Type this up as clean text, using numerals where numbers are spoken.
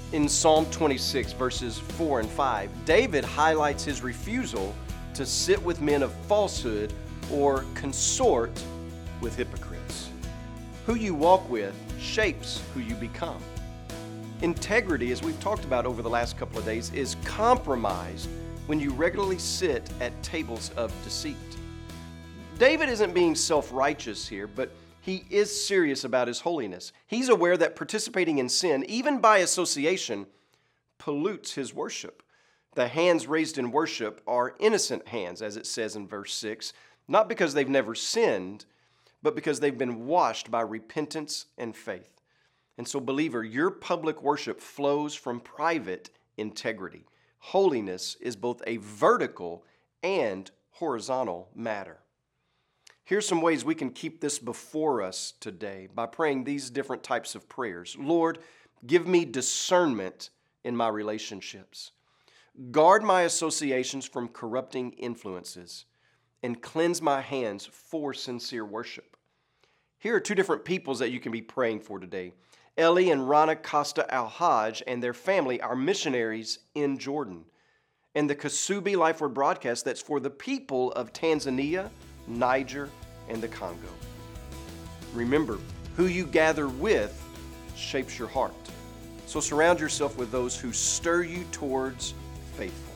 In Psalm 26, verses 4 and 5, David highlights his refusal to sit with men of falsehood or consort with hypocrites. Who you walk with shapes who you become. Integrity, as we've talked about over the last couple of days, is compromised when you regularly sit at tables of deceit. David isn't being self-righteous here, but he is serious about his holiness. He's aware that participating in sin, even by association, pollutes his worship. The hands raised in worship are innocent hands, as it says in verse 6, not because they've never sinned, but because they've been washed by repentance and faith. And so, believer, your public worship flows from private integrity. Holiness is both a vertical and horizontal matter. Here's some ways we can keep this before us today by praying these different types of prayers. Lord, give me discernment in my relationships. Guard my associations from corrupting influences and cleanse my hands for sincere worship. Here are two different peoples that you can be praying for today. Eli and Rana Costa Al-Hajj and their family are missionaries in Jordan. And the Kasubi Life Word broadcast that's for the people of Tanzania, Niger, and the Congo. Remember, who you gather with shapes your heart. So surround yourself with those who stir you towards faithfulness.